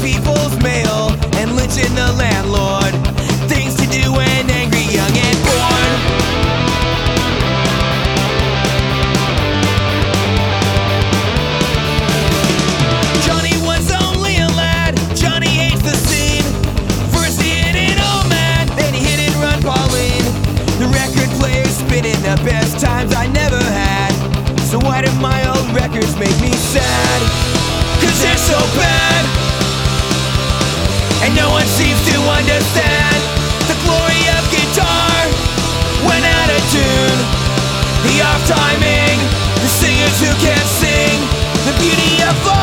people's mail and lynching the landlord. Things to do when angry, young and born. Johnny was only a lad, Johnny hates the scene. First he hit an old man, then he hit and run Pauline. The record player's spinning the best times I never had. So why do my old records make me sad? 'Cause they're so bad, and no one seems to understand the glory of guitar when out of tune, the off timing, the singers who can't sing, the beauty of